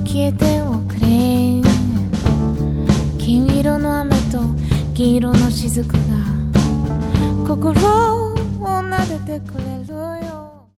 消えておくれ。金色の雨と銀色の雫が心を撫でてくれるよ。